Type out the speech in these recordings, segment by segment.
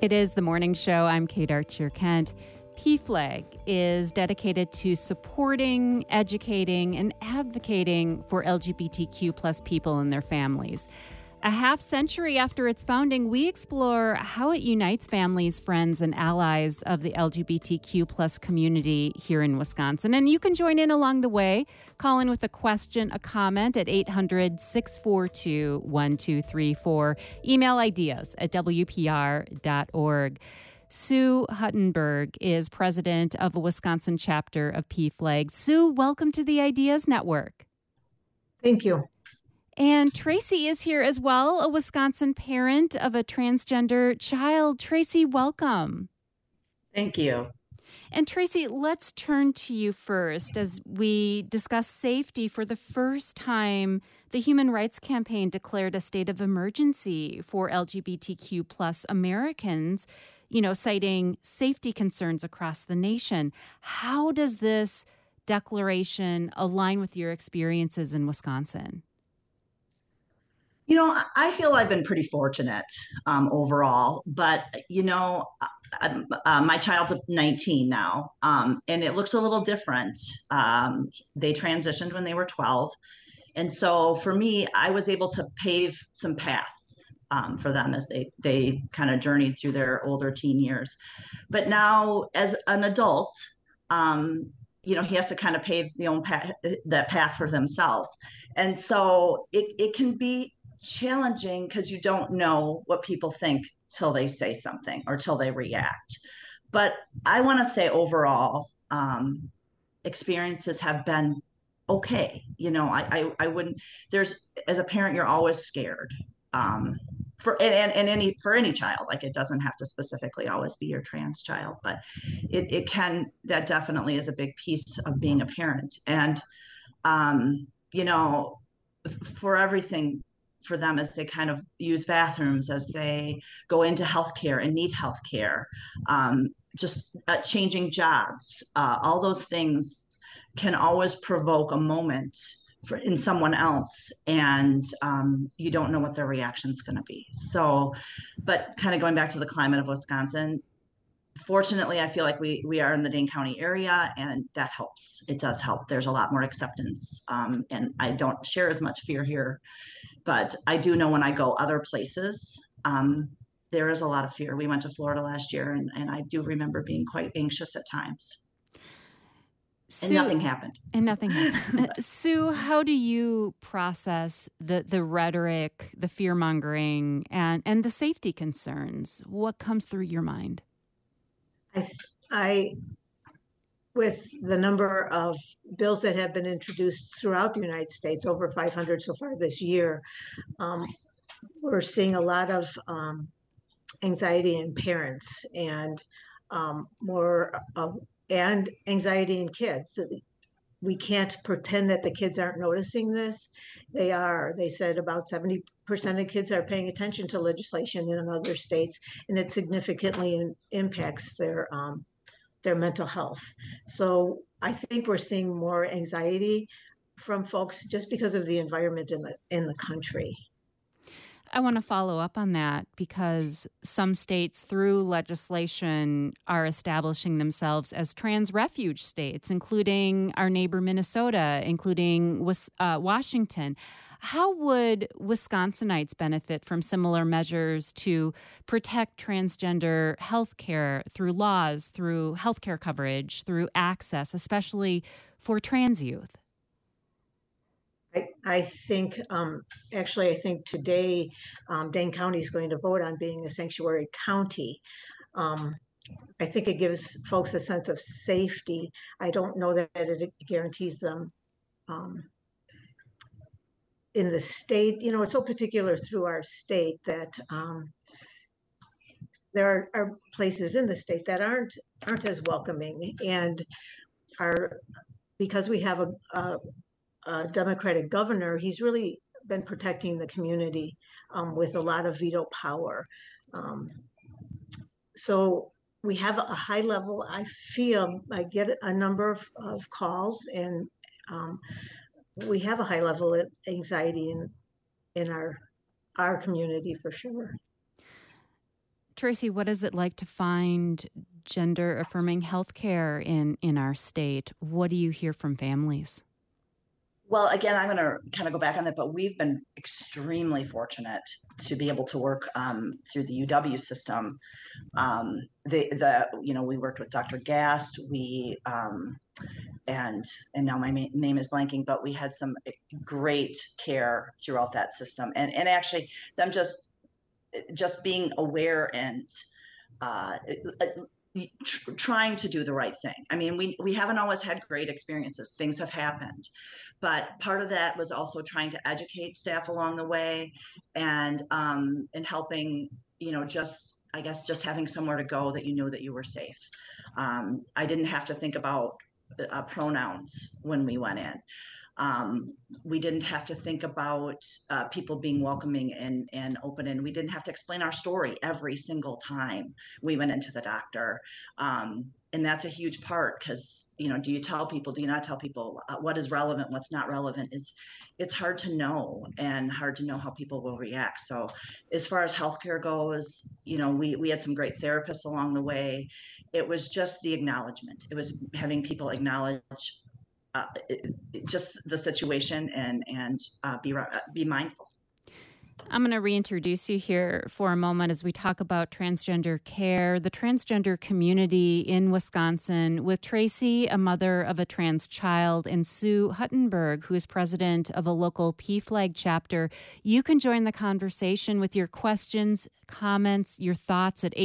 It is the morning show. I'm Kate Archer-Kent. PFLAG is dedicated to supporting, educating, and advocating for LGBTQ plus people and their families. A half century after its founding, we explore how it unites families, friends, and allies of the LGBTQ plus community here in Wisconsin. And you can join in along the way. Call in with a question, a comment at 800-642-1234. Email ideas at WPR.org. Sue Huttenberg is president of a Wisconsin chapter of PFLAG. Sue, welcome to the Ideas Network. Thank you. And Tracy is here as well, a Wisconsin parent of a transgender child. Tracy, welcome. Thank you. And Tracy, let's turn to you first as we discuss safety. For the first time, the Human Rights Campaign declared a state of emergency for LGBTQ plus Americans, citing safety concerns across the nation. How does this declaration align with your experiences in Wisconsin? I feel I've been pretty fortunate overall, but, my child's 19 now, and it looks a little different. They transitioned when they were 12. And so for me, I was able to pave some paths for them as they kind of journeyed through their older teen years. But now as an adult, he has to kind of pave that path for themselves. And so it can be challenging because you don't know what people think till they say something or till they react. But I want to say overall, experiences have been okay. I wouldn't, as a parent, you're always scared. For any child, like it doesn't have to specifically always be your trans child, but that definitely is a big piece of being a parent. And, for everything for them as they kind of use bathrooms, as they go into healthcare and need healthcare, changing jobs, all those things can always provoke a moment in someone else, and you don't know what their reaction is going to be. So, but kind of going back to the climate of Wisconsin, fortunately, I feel like we are in the Dane County area, and that helps. It does help. There's a lot more acceptance, and I don't share as much fear here, but I do know when I go other places, there is a lot of fear. We went to Florida last year, and I do remember being quite anxious at times. Sue, and nothing happened. Sue, how do you process the rhetoric, the fear-mongering, and the safety concerns? What comes through your mind? I, with the number of bills that have been introduced throughout the United States, over 500 so far this year, we're seeing a lot of anxiety in parents and and anxiety in kids. We can't pretend that the kids aren't noticing this. They are. They said about 70% of kids are paying attention to legislation in other states, and it significantly impacts their mental health. So I think we're seeing more anxiety from folks just because of the environment in the country. I want to follow up on that because some states through legislation are establishing themselves as trans refuge states, including our neighbor Minnesota, including Washington. How would Wisconsinites benefit from similar measures to protect transgender health care through laws, through health care coverage, through access, especially for trans youth? I think, I think today Dane County is going to vote on being a sanctuary county. I think it gives folks a sense of safety. I don't know that it guarantees them in the state. It's so particular through our state that there are places in the state that aren't as welcoming, and because we have a Democratic governor, he's really been protecting the community with a lot of veto power. So we have a high level, I get a number of calls, and we have a high level of anxiety in our community for sure. Tracy, what is it like to find gender affirming healthcare in our state? What do you hear from families? Well, again, I'm going to kind of go back on that, but we've been extremely fortunate to be able to work through the UW system. We worked with Dr. Gast. And now my name is blanking, but we had some great care throughout that system, and actually them just being aware and trying to do the right thing. I mean, we haven't always had great experiences. Things have happened, but part of that was also trying to educate staff along the way, and helping, just having somewhere to go that you knew that you were safe. I didn't have to think about pronouns when we went in. We didn't have to think about people being welcoming and open, and we didn't have to explain our story every single time we went into the doctor. And that's a huge part, because, do you tell people, do you not tell people what is relevant, what's not relevant? It's hard to know, and hard to know how people will react. So as far as healthcare goes, we had some great therapists along the way. It was just the acknowledgement. It was having people acknowledge just the situation and be mindful. I'm going to reintroduce you here for a moment as we talk about transgender care, the transgender community in Wisconsin, with Tracy, a mother of a trans child, and Sue Huttenberg, who is president of a local PFLAG chapter. You can join the conversation with your questions, comments, your thoughts at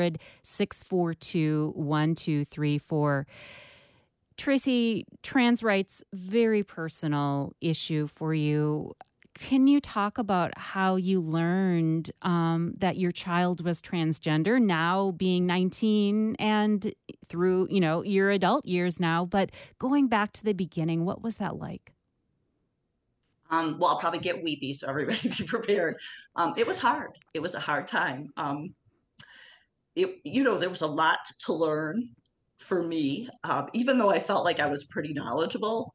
800-642-1234. Tracy, trans rights, very personal issue for you. Can you talk about how you learned that your child was transgender, now being 19 and through, your adult years now, but going back to the beginning, what was that like? Well, I'll probably get weepy, so everybody be prepared. It was hard. It was a hard time. There was a lot to learn for me, even though I felt like I was pretty knowledgeable.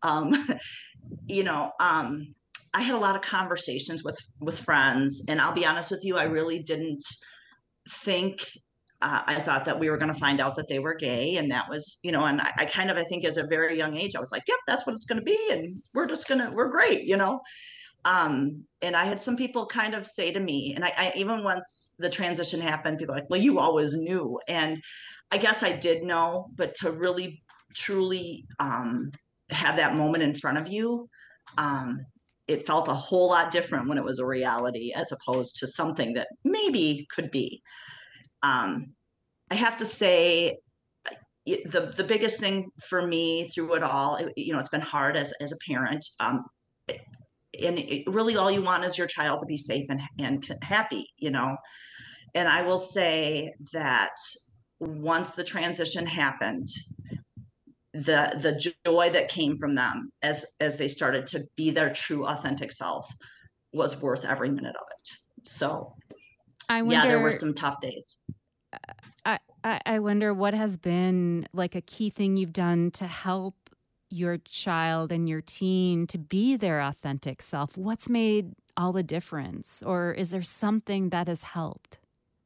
I had a lot of conversations with friends, and I'll be honest with you, I really didn't think, I thought that we were going to find out that they were gay, and that was, and I kind of, I think as a very young age, I was like, yep, that's what it's going to be, and we're great, and I had some people kind of say to me, and I even once the transition happened, people were like, well, you always knew. And I guess I did know, but to really, truly have that moment in front of you, it felt a whole lot different when it was a reality, as opposed to something that maybe could be. I have to say, the biggest thing for me through it all, it's been hard as a parent. And really all you want is your child to be safe and happy, And I will say that once the transition happened, the joy that came from them as they started to be their true authentic self was worth every minute of it. So there were some tough days. I wonder what has been like a key thing you've done to help your child and your teen to be their authentic self. What's made all the difference? Or is there something that has helped?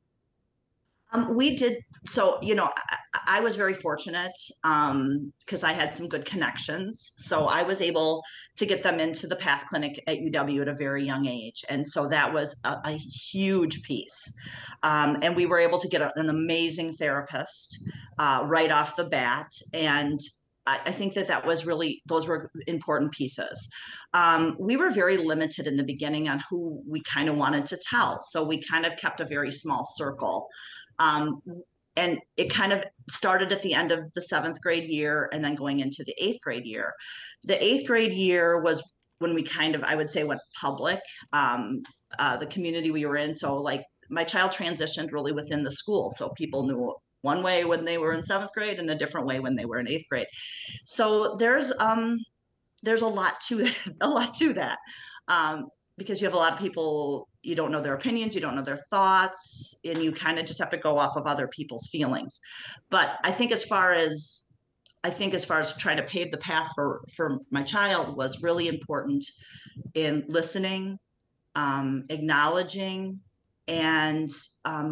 We did. So, I was very fortunate because I had some good connections. So I was able to get them into the PATH clinic at UW at a very young age. And so that was a huge piece. And we were able to get an amazing therapist right off the bat. And I think that was really, those were important pieces. We were very limited in the beginning on who we kind of wanted to tell. So we kind of kept a very small circle. And it kind of started at the end of the 7th grade year and then going into the 8th grade year. The 8th grade year was when we kind of, I would say, went public, the community we were in. So like my child transitioned really within the school. So people knew one way when they were in 7th grade and a different way when they were in 8th grade. So there's a lot to that. Because you have a lot of people, you don't know their opinions, you don't know their thoughts, and you kind of just have to go off of other people's feelings. But I think as far as trying to pave the path for my child was really important in listening, acknowledging, and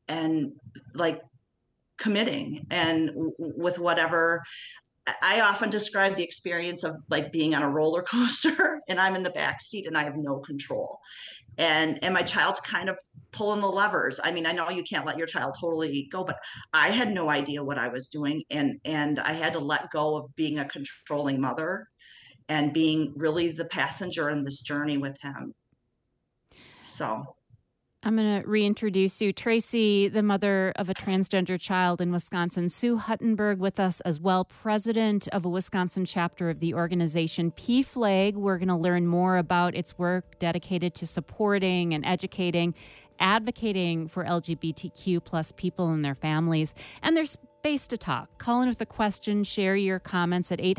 and like committing and with whatever. I often describe the experience of like being on a roller coaster and I'm in the back seat and I have no control. And my child's kind of pulling the levers. I mean, I know you can't let your child totally go, but I had no idea what I was doing. And I had to let go of being a controlling mother and being really the passenger in this journey with him. So I'm going to reintroduce you. Tracy, the mother of a transgender child in Wisconsin. Sue Huttenberg with us as well, president of a Wisconsin chapter of the organization PFLAG. We're going to learn more about its work dedicated to supporting and educating, advocating for LGBTQ plus people and their families. And there's space to talk. Call in with a question. Share your comments at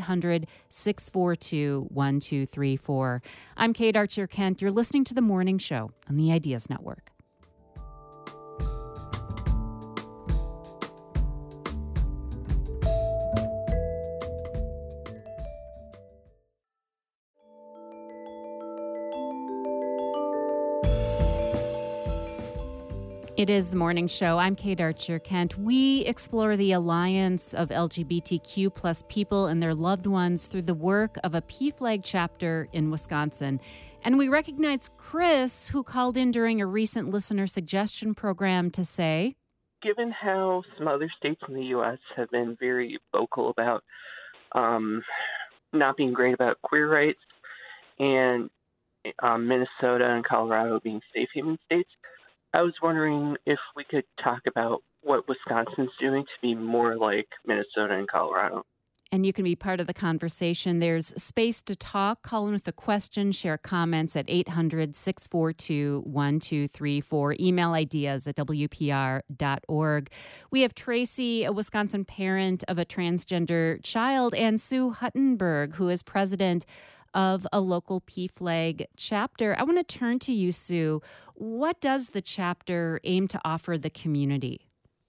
800-642-1234. I'm Kate Archer-Kent. You're listening to The Morning Show on the Ideas Network. It is The Morning Show. I'm Kate Archer-Kent. We explore the alliance of LGBTQ plus people and their loved ones through the work of a PFLAG chapter in Wisconsin. And we recognize Chris, who called in during a recent listener suggestion program to say, given how some other states in the U.S. have been very vocal about not being great about queer rights, and Minnesota and Colorado being safe haven states, I was wondering if we could talk about what Wisconsin's doing to be more like Minnesota and Colorado. And you can be part of the conversation. There's space to talk. Call in with a question. Share comments at 800-642-1234. Email ideas at WPR.org. We have Tracy, a Wisconsin parent of a transgender child, and Sue Huttenberg, who is president of a local PFLAG chapter. I want to turn to you, Sue. What does the chapter aim to offer the community?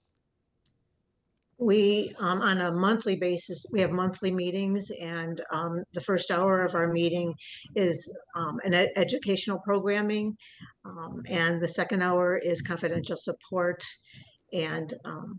We, on a monthly basis, we have monthly meetings, and the first hour of our meeting is an educational programming, and the second hour is confidential support, and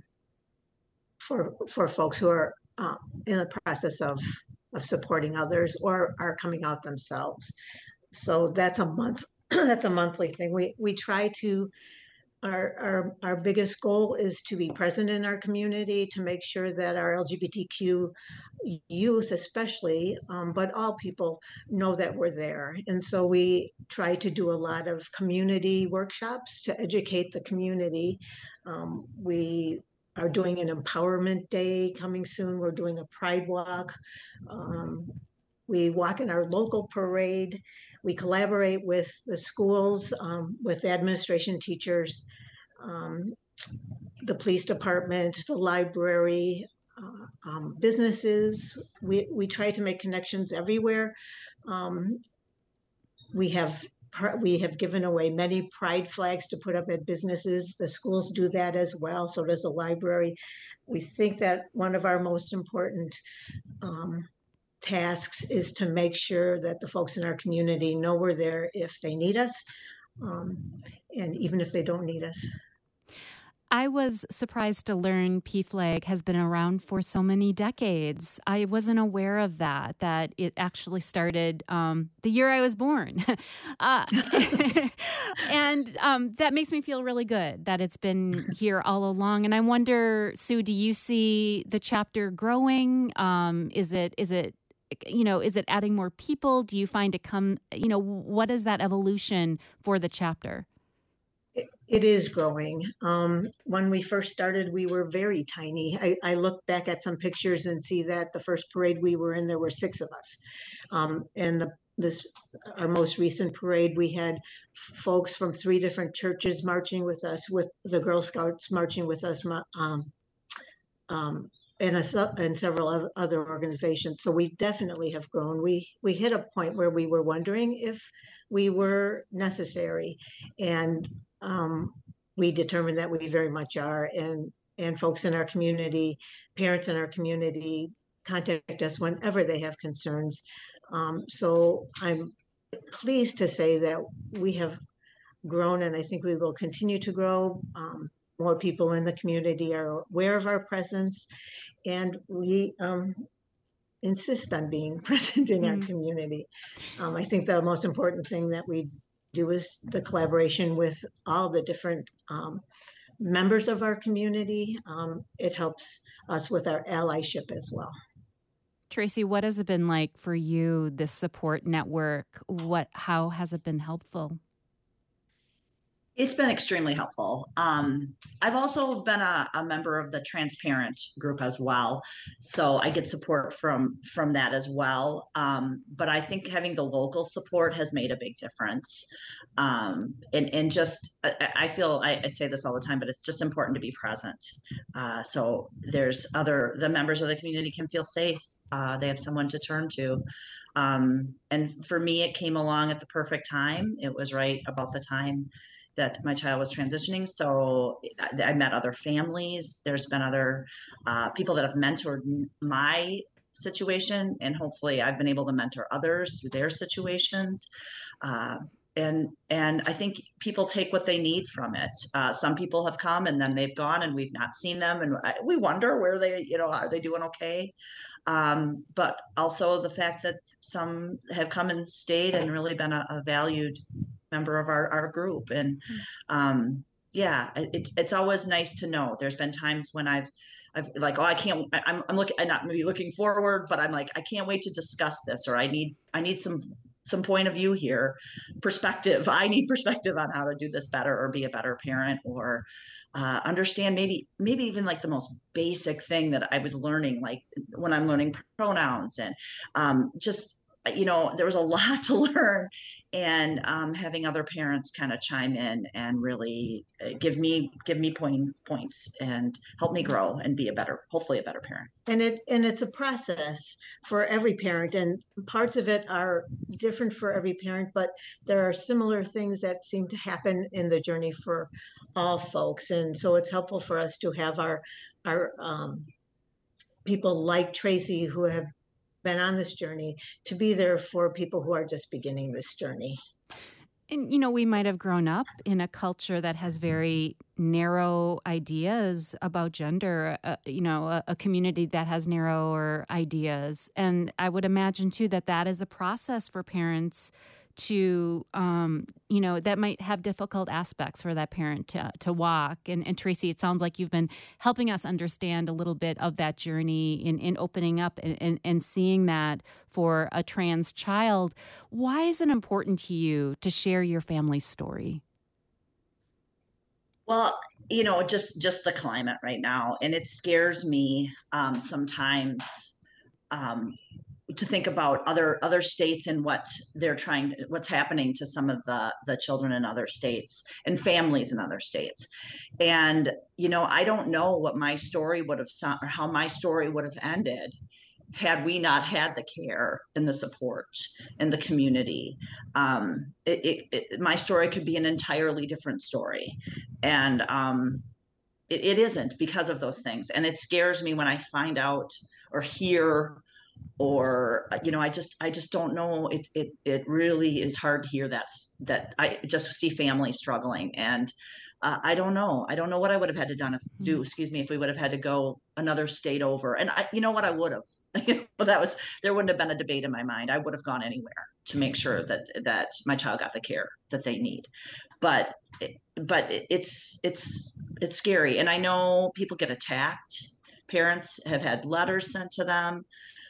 for folks who are in the process of supporting others or are coming out themselves. So that's a month. That's a monthly thing. We try to. Our biggest goal is to be present in our community, to make sure that our LGBTQ youth especially, but all people know that we're there. And so we try to do a lot of community workshops to educate the community. We are doing an empowerment day coming soon. We're doing a pride walk. We walk in our local parade. We collaborate with the schools, with the administration, teachers, the police department, the library, businesses. We try to make connections everywhere. We have given away many pride flags to put up at businesses. The schools do that as well. So does the library. We think that one of our most important tasks is to make sure that the folks in our community know we're there if they need us, and even if they don't need us. I was surprised to learn PFLAG has been around for so many decades. I wasn't aware of that it actually started the year I was born. And that makes me feel really good that it's been here all along. And I wonder, Sue, do you see the chapter growing? Is it adding more people? Do you find it what is that evolution for the chapter? It is growing. When we first started, we were very tiny. I look back at some pictures and see that the first parade we were in, there were 6 of us. And our most recent parade, we had folks from 3 different churches marching with us, with the Girl Scouts marching with us, and several other organizations. So we definitely have grown. We hit a point where we were wondering if we were necessary, and we determined that we very much are. And folks in our community, parents in our community, contact us whenever they have concerns. So I'm pleased to say that we have grown, and I think we will continue to grow. more people in the community are aware of our presence, and we insist on being present in our community. I think the most important thing that we do is the collaboration with all the different members of our community. It helps us with our allyship as well. Tracy, what has it been like for you, this support network? How has it been helpful? It's been extremely helpful. I've also been a member of the Transparent group as well, so I get support from that as well. But I think having the local support has made a big difference. And just I feel I say this all the time, but it's just important to be present. So the members of the community can feel safe. They have someone to turn to. And for me, it came along at the perfect time. It was right about the time that my child was transitioning. So I met other families. There's been other people that have mentored my situation, and hopefully I've been able to mentor others through their situations. And I think people take what they need from it. Some people have come and then they've gone and we've not seen them, and we wonder where they, are they doing okay? But also the fact that some have come and stayed and really been a valued member of our group. And yeah, it's always nice to know. There's been times when I've like, oh, I'm not maybe looking forward, but I'm like, I can't wait to discuss this, or I need some point of view here, perspective. I need perspective on how to do this better, or be a better parent, or understand maybe even like the most basic thing that I was learning, like when I'm learning pronouns, and just, there was a lot to learn, and having other parents kind of chime in and really give me points and help me grow and be hopefully a better parent. And it's a process for every parent, and parts of it are different for every parent, but there are similar things that seem to happen in the journey for all folks. And so it's helpful for us to have our people like Tracy, who have been on this journey, to be there for people who are just beginning this journey. And, we might have grown up in a culture that has very narrow ideas about gender, a community that has narrower ideas. And I would imagine, too, that is a process for parents to, that might have difficult aspects for that parent to walk. And Tracy, it sounds like you've been helping us understand a little bit of that journey in opening up and seeing that for a trans child. Why is it important to you to share your family's story? Well, just the climate right now, and it scares me sometimes to think about other states and what's happening to some of the children in other states and families in other states. And, I don't know what my story would have or how my story would have ended had we not had the care and the support and the community. My story could be an entirely different story. And it isn't, because of those things. And it scares me when I find out or hear, or I just don't know. It really is hard to hear that I just see families struggling, and I don't know what I would have had to do if we would have had to go another state over. And I would have. There wouldn't have been a debate in my mind. I would have gone anywhere to make sure that my child got the care that they need. But it's scary, and I know people get attacked. Parents have had letters sent to them.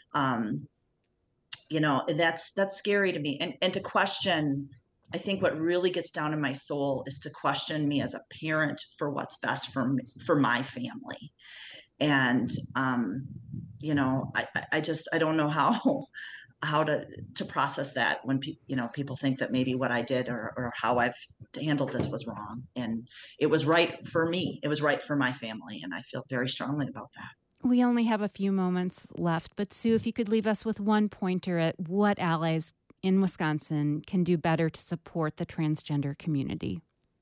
That's scary to me. And to question, I think what really gets down in my soul is to question me as a parent for what's best for my family. And, I don't know how to process that when people think that maybe what I did or how I've handled this was wrong. And it was right for me. It was right for my family. And I feel very strongly about that. We only have a few moments left, but Sue, if you could leave us with one pointer at what allies in Wisconsin can do better to support the transgender community.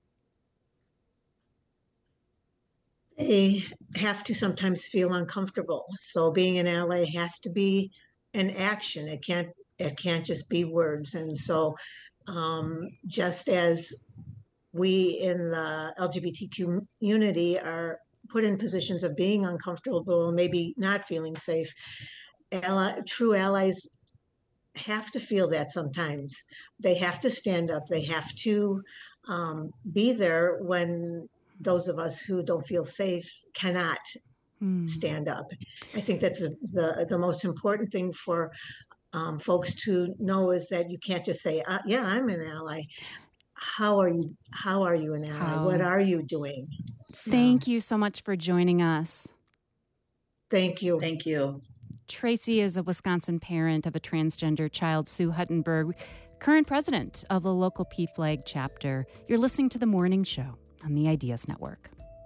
They have to sometimes feel uncomfortable. So being an ally has to be an action. It can't just be words. And so just as we in the LGBTQ community are put in positions of being uncomfortable, maybe not feeling safe. True allies have to feel that sometimes. They have to stand up. They have to be there when those of us who don't feel safe cannot stand up. I think that's the most important thing for folks to know, is that you can't just say, yeah, I'm an ally. How are you an ally? What are you doing? Thank you so much for joining us. Thank you. Thank you. Tracy is a Wisconsin parent of a transgender child, Sue Huttenberg, current president of a local PFLAG chapter. You're listening to The Morning Show on the Ideas Network.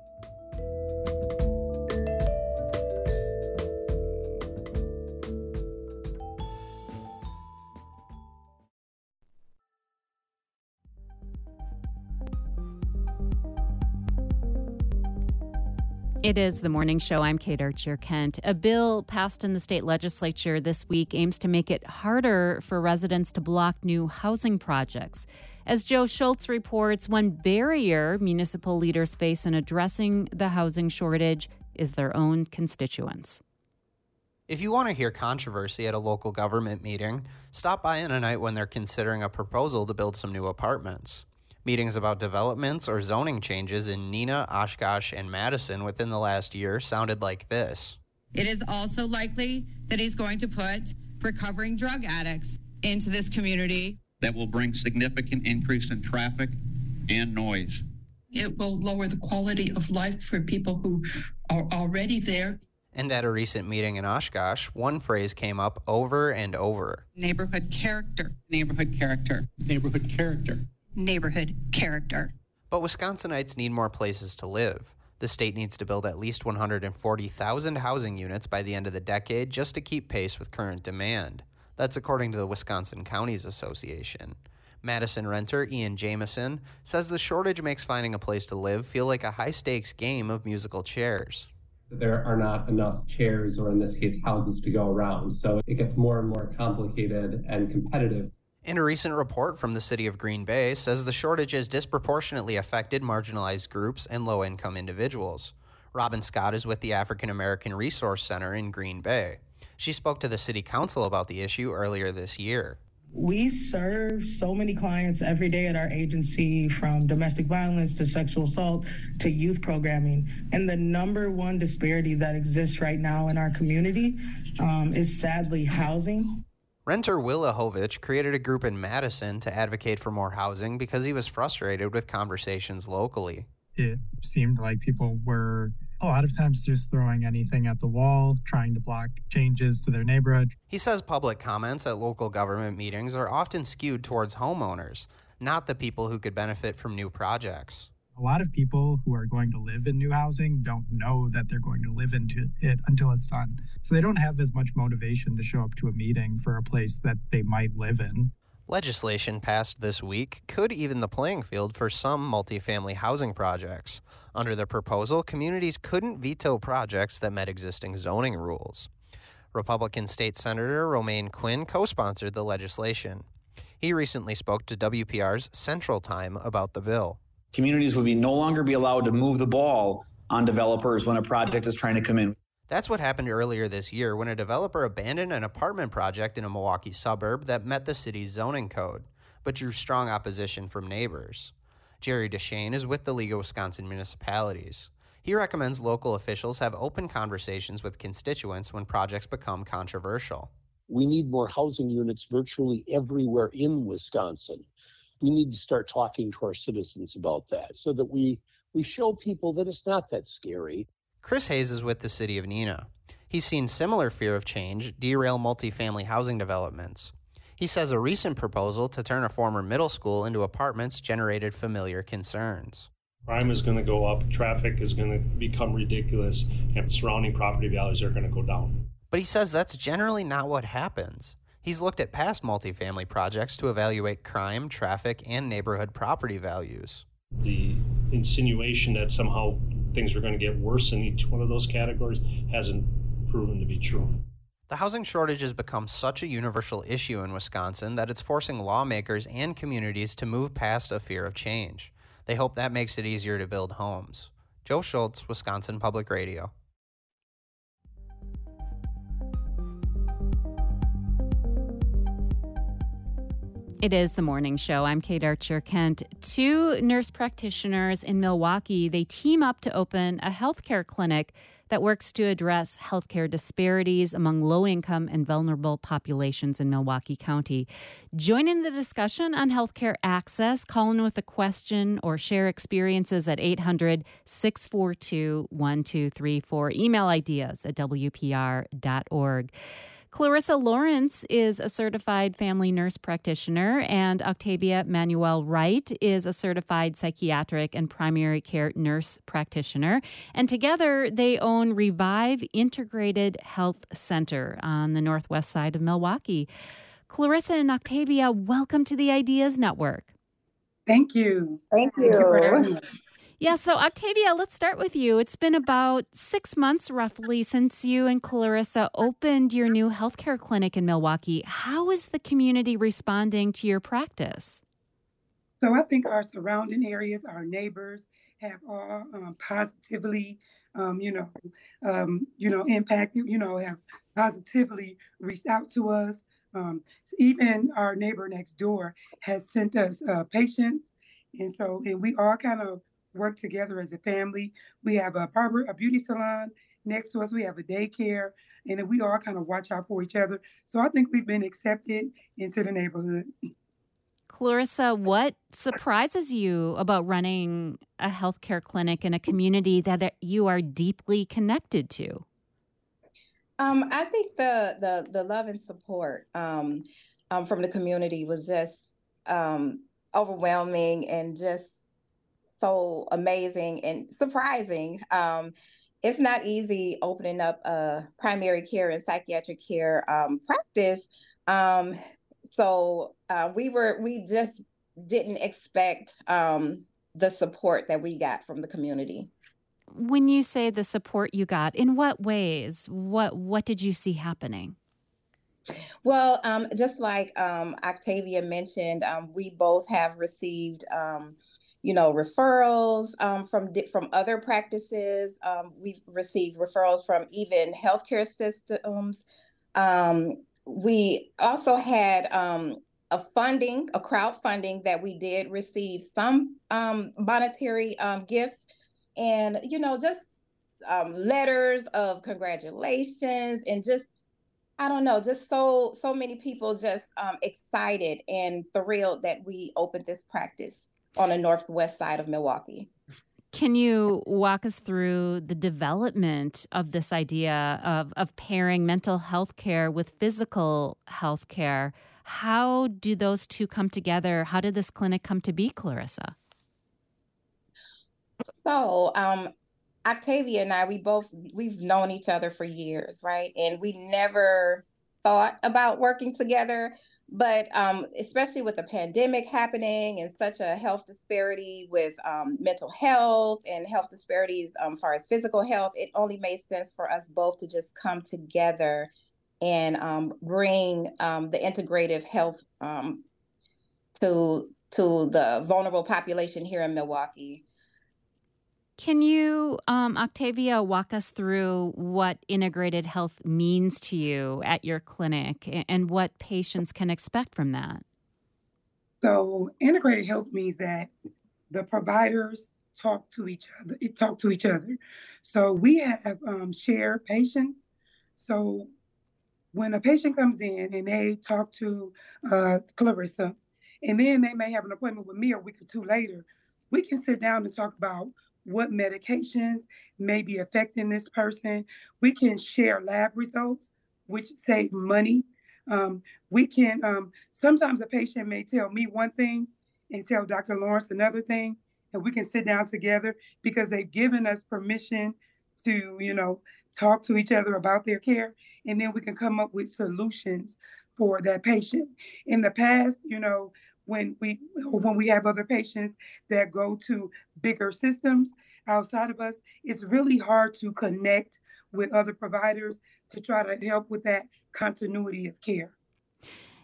It is The Morning Show. I'm Kate Archer-Kent. A bill passed in the state legislature this week aims to make it harder for residents to block new housing projects. As Joe Schultz reports, one barrier municipal leaders face in addressing the housing shortage is their own constituents. If you want to hear controversy at a local government meeting, stop by on a night when they're considering a proposal to build some new apartments. Meetings about developments or zoning changes in Neenah, Oshkosh, and Madison within the last year sounded like this. It is also likely that he's going to put recovering drug addicts into this community. That will bring significant increase in traffic and noise. It will lower the quality of life for people who are already there. And at a recent meeting in Oshkosh, one phrase came up over and over. Neighborhood character. Neighborhood character. Neighborhood character. Neighborhood character. But Wisconsinites need more places to live. The state needs to build at least 140,000 housing units by the end of the decade just to keep pace with current demand. That's according to the Wisconsin Counties Association. Madison renter Ian Jameson says the shortage makes finding a place to live feel like a high-stakes game of musical chairs. There are not enough chairs, or in this case, houses to go around. So it gets more and more complicated and competitive. And a recent report from the city of Green Bay says the shortage has disproportionately affected marginalized groups and low-income individuals. Robin Scott is with the African American Resource Center in Green Bay. She spoke to the city council about the issue earlier this year. We serve so many clients every day at our agency, from domestic violence to sexual assault to youth programming. And the number one disparity that exists right now in our community is sadly housing. Renter Will Ahovich created a group in Madison to advocate for more housing because he was frustrated with conversations locally. It seemed like people were a lot of times just throwing anything at the wall, trying to block changes to their neighborhood. He says public comments at local government meetings are often skewed towards homeowners, not the people who could benefit from new projects. A lot of people who are going to live in new housing don't know that they're going to live into it until it's done. So they don't have as much motivation to show up to a meeting for a place that they might live in. Legislation passed this week could even the playing field for some multifamily housing projects. Under the proposal, communities couldn't veto projects that met existing zoning rules. Republican State Senator Romaine Quinn co-sponsored the legislation. He recently spoke to WPR's Central Time about the bill. Communities would no longer be allowed to move the ball on developers when a project is trying to come in. That's what happened earlier this year when a developer abandoned an apartment project in a Milwaukee suburb that met the city's zoning code, but drew strong opposition from neighbors. Jerry Deshane is with the League of Wisconsin Municipalities. He recommends local officials have open conversations with constituents when projects become controversial. We need more housing units virtually everywhere in Wisconsin. We need to start talking to our citizens about that so that we show people that it's not that scary. Chris Hayes is with the city of Neenah. He's seen similar fear of change derail multifamily housing developments. He says a recent proposal to turn a former middle school into apartments generated familiar concerns. Crime is going to go up, traffic is going to become ridiculous, and surrounding property values are going to go down. But he says that's generally not what happens. He's looked at past multifamily projects to evaluate crime, traffic, and neighborhood property values. The insinuation that somehow things are going to get worse in each one of those categories hasn't proven to be true. The housing shortage has become such a universal issue in Wisconsin that it's forcing lawmakers and communities to move past a fear of change. They hope that makes it easier to build homes. Joe Schultz, Wisconsin Public Radio. It is the morning show. I'm Kate Archer-Kent. Two nurse practitioners in Milwaukee, they team up to open a healthcare clinic that works to address healthcare disparities among low-income and vulnerable populations in Milwaukee County. Join in the discussion on healthcare access. Call in with a question or share experiences at 800-642-1234. Email ideas at wpr.org. Clarissa Lawrence is a certified family nurse practitioner, and Octavia Manuel Wright is a certified psychiatric and primary care nurse practitioner. And together, they own Revive Integrated Health Center on the northwest side of Milwaukee. Clarissa and Octavia, welcome to the Ideas Network. Thank you. Thank you. For having us. Yeah, so Octavia, let's start with you. It's been about 6 months roughly since you and Clarissa opened your new healthcare clinic in Milwaukee. How is the community responding to your practice? So I think our surrounding areas, our neighbors have all positively, impacted, have positively reached out to us. Even our neighbor next door has sent us patients. And we all kind of work together as a family. We have a beauty salon next to us. We have a daycare, and then we all kind of watch out for each other. So I think we've been accepted into the neighborhood. Clarissa, what surprises you about running a healthcare clinic in a community that you are deeply connected to? I think the love and support from the community was just overwhelming and just so amazing and surprising. It's not easy opening up a primary care and psychiatric care practice. We just didn't expect the support that we got from the community. When you say the support you got, in what ways? What did you see happening? Well, just like Octavia mentioned, we both have received referrals from other practices. We've received referrals from even healthcare systems. We also had a crowdfunding that we did receive some monetary gifts, and just letters of congratulations, and just so many people just excited and thrilled that we opened this practice on the northwest side of Milwaukee. Can you walk us through the development of this idea of pairing mental health care with physical health care? How do those two come together? How did this clinic come to be, Clarissa? So, Octavia and I, we've known each other for years, right? And we never thought about working together, but especially with the pandemic happening and such a health disparity with mental health and health disparities as far as physical health, it only made sense for us both to just come together and bring the integrative health to the vulnerable population here in Milwaukee. Can you, Octavia, walk us through what integrated health means to you at your clinic and what patients can expect from that? So integrated health means that the providers talk to each other. So we have shared patients. So when a patient comes in and they talk to Clarissa, and then they may have an appointment with me a week or two later, we can sit down and talk about what medications may be affecting this person. We can share lab results, which save money. We can, sometimes a patient may tell me one thing and tell Dr. Lawrence another thing, and we can sit down together because they've given us permission to, talk to each other about their care, and then we can come up with solutions for that patient. In the past, when we have other patients that go to bigger systems outside of us, it's really hard to connect with other providers to try to help with that continuity of care.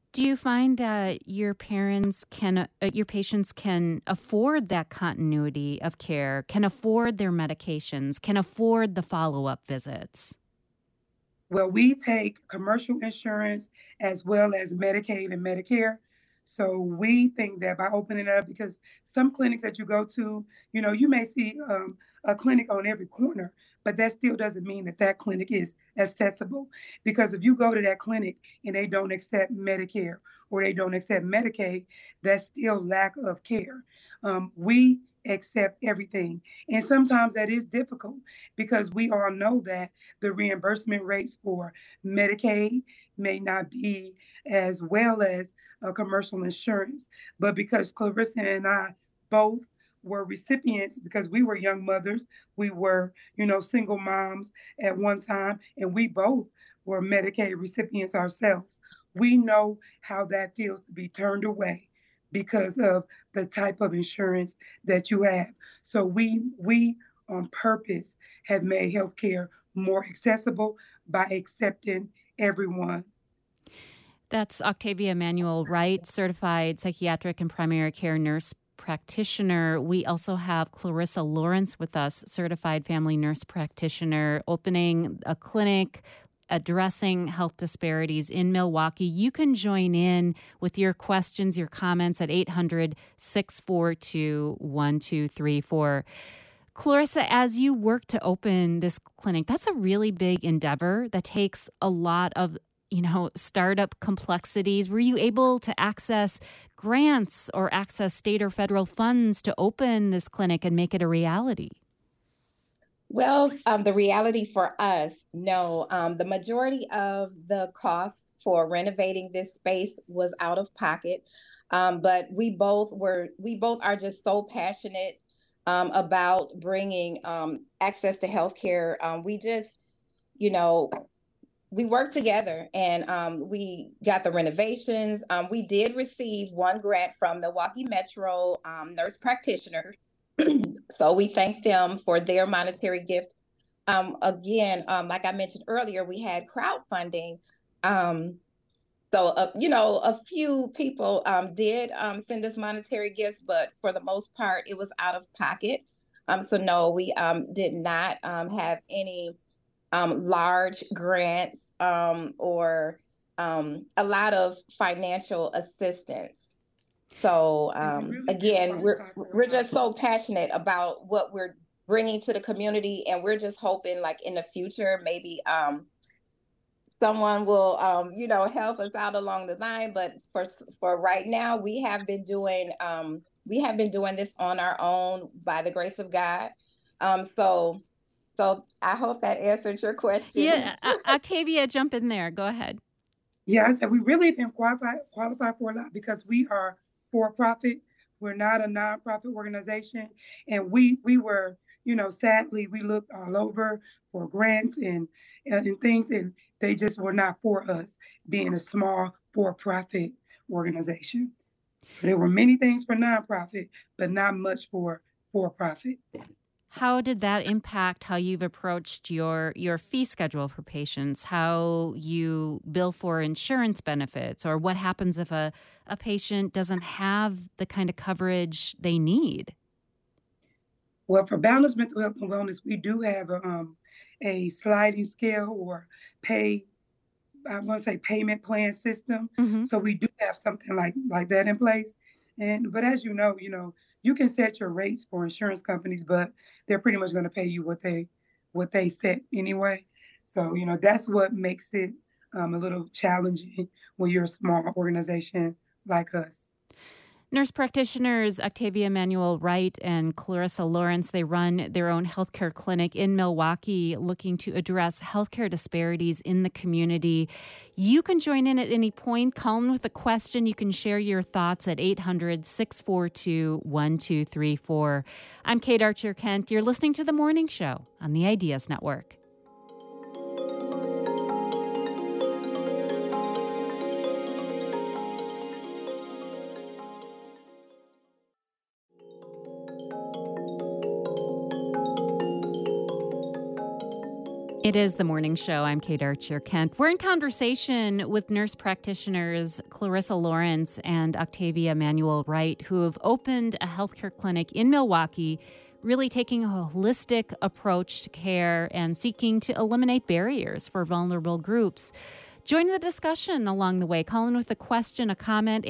Do you find that your patients can afford that continuity of care, can afford their medications, can afford the follow-up visits? Well, we take commercial insurance as well as Medicaid and Medicare. So we think that by opening it up, because some clinics that you go to, you may see a clinic on every corner, but that still doesn't mean that that clinic is accessible. Because if you go to that clinic and they don't accept Medicare or they don't accept Medicaid, that's still lack of care. We accept everything. And sometimes that is difficult because we all know that the reimbursement rates for Medicaid may not be as well as commercial insurance. But because Clarissa and I both were recipients, because we were young mothers, we were, single moms at one time, and we both were Medicaid recipients ourselves. We know how that feels to be turned away because of the type of insurance that you have. So we on purpose have made healthcare more accessible by accepting everyone. That's Octavia Emanuel Wright, certified psychiatric and primary care nurse practitioner. We also have Clarissa Lawrence with us, certified family nurse practitioner, opening a clinic addressing health disparities in Milwaukee. You can join in with your questions, your comments at 800-642-1234. Clarissa, as you work to open this clinic, that's a really big endeavor that takes a lot of, startup complexities. Were you able to access grants or access state or federal funds to open this clinic and make it a reality? Well, the reality for us, no. The majority of the cost for renovating this space was out of pocket, but we both are just so passionate about bringing access to healthcare. We just, we worked together and we got the renovations. We did receive one grant from Milwaukee Metro nurse practitioners. So we thank them for their monetary gift. Again, like I mentioned earlier, we had crowdfunding. A few people did send us monetary gifts, but for the most part, it was out of pocket. So no, we did not have any large grants or a lot of financial assistance. So again, we're just so passionate about what we're bringing to the community, and we're just hoping, like in the future, maybe someone will help us out along the line. But for right now, we have been doing this on our own by the grace of God. So I hope that answered your question. Yeah, Octavia, jump in there. Go ahead. Yeah, I said we really didn't qualify for a lot because we are for-profit. We're not a nonprofit organization. And we were, sadly, we looked all over for grants and things, and they just were not for us being a small for-profit organization. So there were many things for nonprofit, but not much for for-profit. How did that impact how you've approached your fee schedule for patients, how you bill for insurance benefits, or what happens if a patient doesn't have the kind of coverage they need? Well, for Balanced Mental Health and Wellness, we do have a sliding scale or payment plan system. Mm-hmm. So we do have something like that in place. But as you know, you can set your rates for insurance companies, but they're pretty much going to pay you what they set anyway. So, that's what makes it a little challenging when you're a small organization like us. Nurse practitioners Octavia Emanuel Wright and Clarissa Lawrence, they run their own healthcare clinic in Milwaukee looking to address healthcare disparities in the community. You can join in at any point. Call in with a question. You can share your thoughts at 800-642-1234. I'm Kate Archer-Kent. You're listening to The Morning Show on the Ideas Network. It is the morning show. I'm Kate Archer-Kent. We're in conversation with nurse practitioners Clarissa Lawrence and Octavia Manuel Wright, who have opened a healthcare clinic in Milwaukee, really taking a holistic approach to care and seeking to eliminate barriers for vulnerable groups. Join the discussion along the way. Call in with a question, a comment,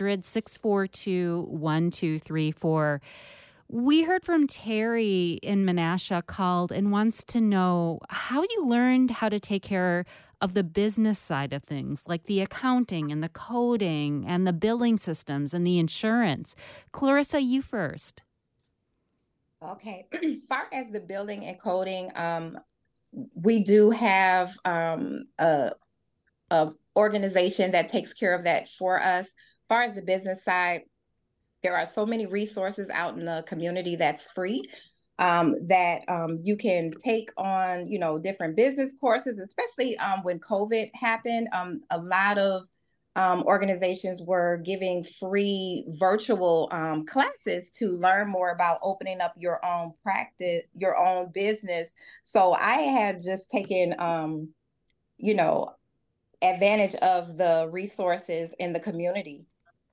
800-642-1234. We heard from Terry in Menasha called and wants to know how you learned how to take care of the business side of things, like the accounting and the coding and the billing systems and the insurance. Clarissa, you first. Okay. Far as the billing and coding, we do have a organization that takes care of that for us. Far as the business side, there are so many resources out in the community that's free that you can take on, different business courses, especially when COVID happened. A lot of organizations were giving free virtual classes to learn more about opening up your own practice, your own business. So I had just taken, advantage of the resources in the community.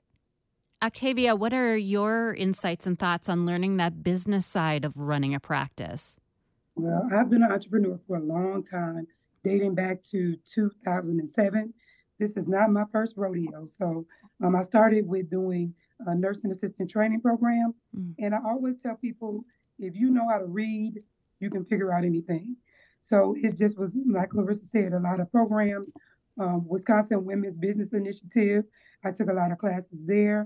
Octavia, what are your insights and thoughts on learning that business side of running a practice? Well, I've been an entrepreneur for a long time, dating back to 2007. This is not my first rodeo. So I started with doing a nursing assistant training program. And I always tell people, if you know how to read, you can figure out anything. So it just was, like Clarissa said, a lot of programs. Wisconsin Women's Business Initiative, I took a lot of classes there.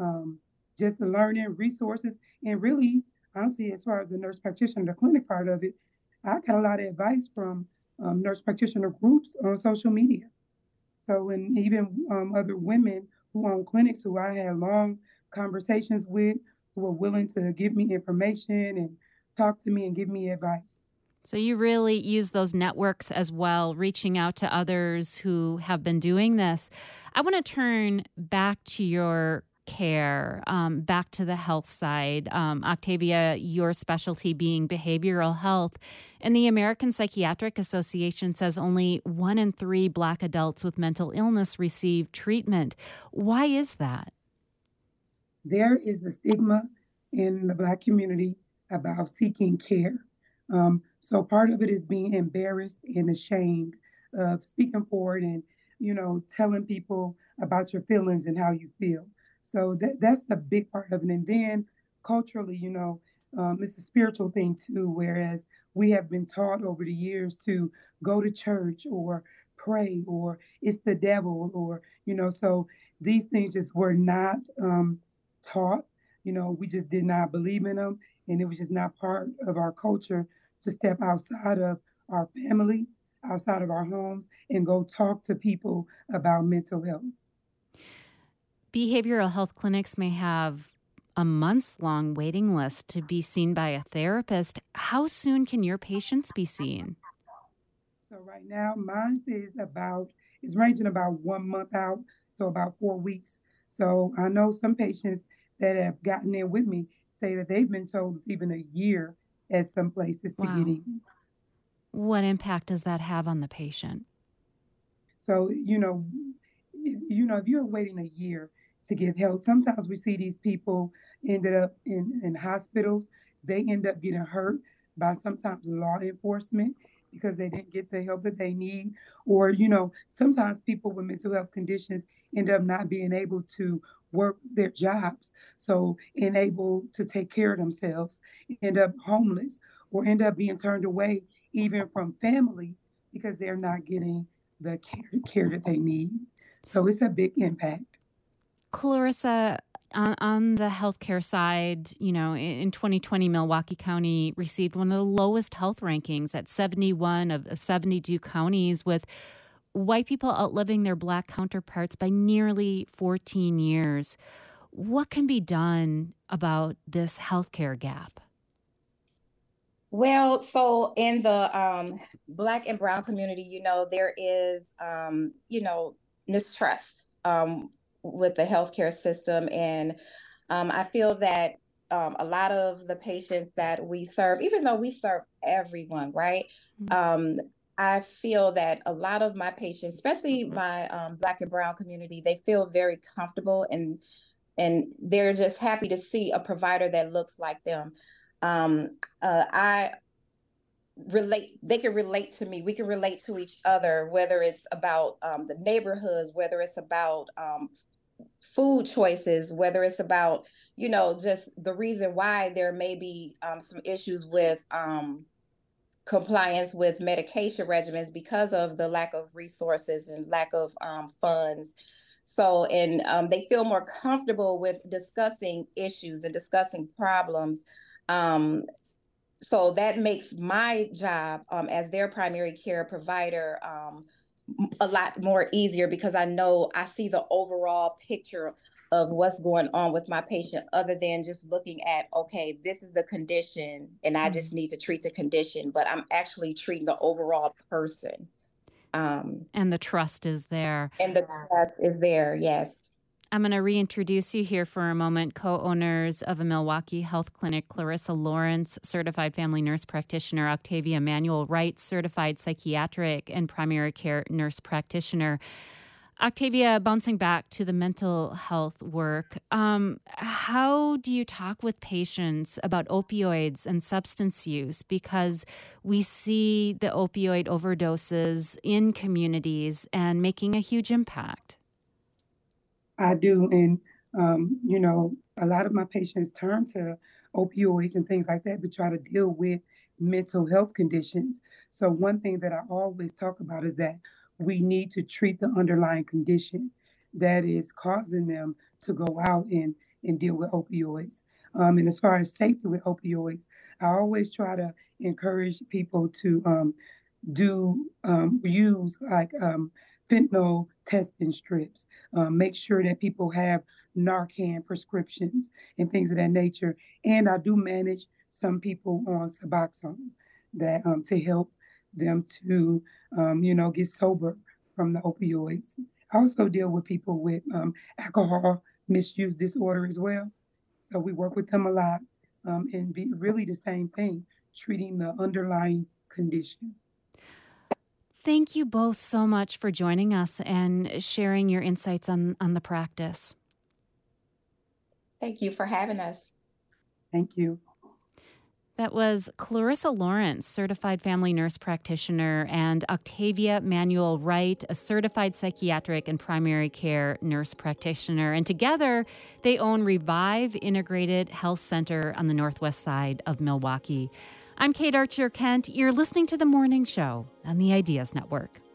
Just learning resources, and really, honestly, as far as the nurse practitioner, the clinic part of it, I got a lot of advice from nurse practitioner groups on social media. So, and even other women who own clinics who I had long conversations with, who were willing to give me information and talk to me and give me advice. So you really use those networks as well, reaching out to others who have been doing this. I want to turn back to your care, back to the health side. Octavia, your specialty being behavioral health. And the American Psychiatric Association says only 1 in 3 Black adults with mental illness receive treatment. Why is that? There is a stigma in the Black community about seeking care. So part of it is being embarrassed and ashamed of speaking forward and, telling people about your feelings and how you feel. So that's a big part of it. And then culturally, it's a spiritual thing too, whereas we have been taught over the years to go to church or pray or it's the devil or, so these things just were not taught. We just did not believe in them. And it was just not part of our culture to step outside of our family, outside of our homes, and go talk to people about mental health. Behavioral health clinics may have a months-long waiting list to be seen by a therapist. How soon can your patients be seen? So right now, mine is ranging about 1 month out, so about 4 weeks. So I know some patients that have gotten in with me say that they've been told it's even a year at some places to get in. What impact does that have on the patient? So, if you're waiting a year to get help, sometimes we see these people ended up in hospitals. They end up getting hurt by sometimes law enforcement because they didn't get the help that they need. Or, sometimes people with mental health conditions end up not being able to work their jobs, so unable to take care of themselves, end up homeless, or end up being turned away even from family because they're not getting the care that they need. So it's a big impact. Clarissa, on the healthcare side, in 2020, Milwaukee County received one of the lowest health rankings at 71 of 72 counties, with white people outliving their Black counterparts by nearly 14 years. What can be done about this healthcare gap? Well, so in the Black and Brown community, there is, mistrust with the healthcare system. And I feel that a lot of the patients that we serve, even though we serve everyone, right? I feel that a lot of my patients, especially my Black and Brown community, they feel very comfortable and they're just happy to see a provider that looks like them. I relate, they can relate to me. We can relate to each other, whether it's about the neighborhoods, whether it's about food choices, whether it's about, just the reason why there may be some issues with compliance with medication regimens because of the lack of resources and lack of funds. So, and they feel more comfortable with discussing issues and discussing problems. So that makes my job as their primary care provider a lot more easier, because I know I see the overall picture of what's going on with my patient, other than just looking at, okay, this is the condition and I just need to treat the condition, but I'm actually treating the overall person. And the trust is there. And the trust is there, yes. I'm going to reintroduce you here for a moment. Co-owners of a Milwaukee Health Clinic, Clarissa Lawrence, certified family nurse practitioner, Octavia Manuel Wright, certified psychiatric and primary care nurse practitioner. Octavia, bouncing back to the mental health work, how do you talk with patients about opioids and substance use? Because we see the opioid overdoses in communities and making a huge impact. I do. And, a lot of my patients turn to opioids and things like that to try to deal with mental health conditions. So one thing that I always talk about is that we need to treat the underlying condition that is causing them to go out and deal with opioids. And as far as safety with opioids, I always try to encourage people to use like fentanyl testing strips, make sure that people have Narcan prescriptions and things of that nature. And I do manage some people on Suboxone that to help them to, get sober from the opioids. I also deal with people with alcohol misuse disorder as well. So we work with them a lot and be really the same thing, treating the underlying condition. Thank you both so much for joining us and sharing your insights on the practice. Thank you for having us. Thank you. That was Clarissa Lawrence, certified family nurse practitioner, and Octavia Manuel Wright, a certified psychiatric and primary care nurse practitioner. And together, they own Revive Integrated Health Center on the northwest side of Milwaukee. I'm Kate Archer-Kent. You're listening to The Morning Show on the Ideas Network.